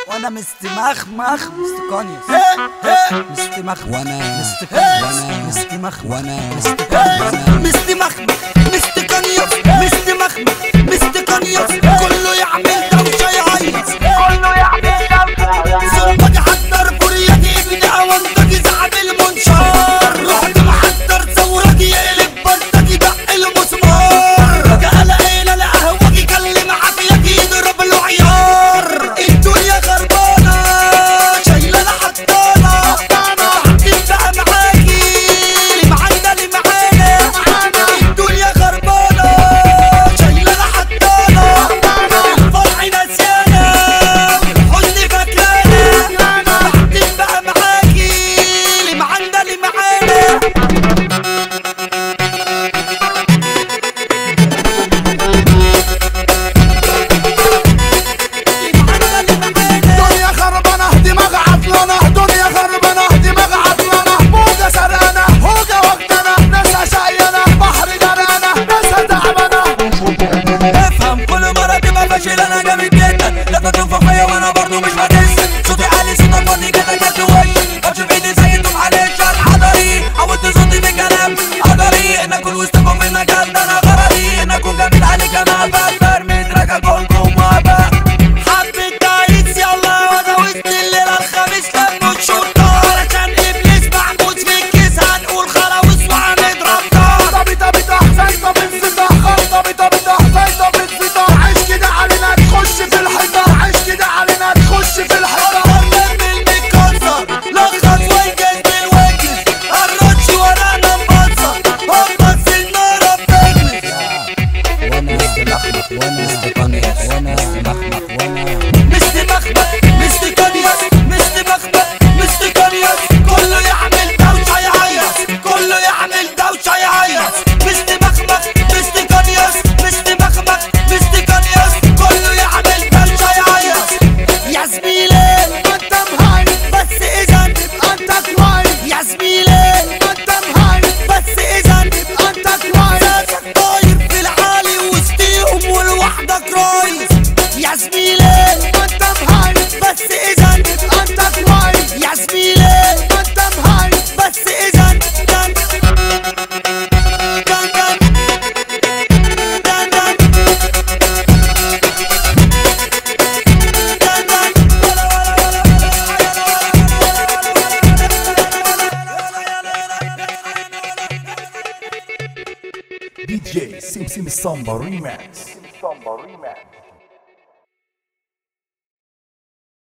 وانا مستمخمخ مستقانيس مستمخ وانا مستمخ وانا مستمخ مستقانيس مستمخمخ مستقانيس كله يعمل دوشه يعيط كله يعمل دوشه صوتك حضر فريتي ابدع وانتجي زعب المنشار رحت محضر ثورتي يقلب بلدتي دق المسمار جعل عيله القهوه يكلم عافيتي يضرب له عيار الدنيا خربانه شايله الحطانه بعدين بقى معاكي اللي معانا اللي معانا الدنيا خربانه شايله الحطانه الفرح نسيانه والحزن فاكرانا بعدين بقى معاكي اللي معانا اللي معانا انا جامد جدا لا تنفخ فيا وانا برضو مش هتنسى صوتي عالي صوتك فاضي كده كات وش امشي بايدي زي انتم عليه شرح حضري حاولت صوتي بكلام قدري ان اكون وسطكم في المجال ده انا غرضي ان اكون جامد عليك انا برمي تراك كلكم وابا حبيت تعيس يلا وانا وسط الليله الخميس لموا الشرطه علشان ابليس محبوس في الكيس هنقول خلاويص وهنضرب نار طبيطه زيطه بالزيطه خلطه بيطه زيطه بالزيطه عيش كده علينا تخش في الحيطه عيش كده علينا تخش في الحيطه قرب بالمكسر لخص وانجز بالوجز الرش ورانا مبصر هبص النار بتجلس وانا مستمخمخ وانا مستقانيس وانا مستمخمخ وانا مستمخمخ مستقانيس مستمخمخ مستقانيس كله يعمل دوشه يهيص كله يعمل دوشه يهيص مستمخمخ مستقانيس مستمخمخ مستقانيس كله يعمل دوشه يهيص يا زميلي انت مهايب بس اذا انت كويس يا زميلي انت مهايب بس اذا انت كويس ذاتك طاير في العالي وسطيهم ولوحدك رايس يا زميلي انت مهايب بس اذا انت كويس يا زميلي انت مهايب بس اذا دن دن دن دن DJ Sim Sim Samba Remix.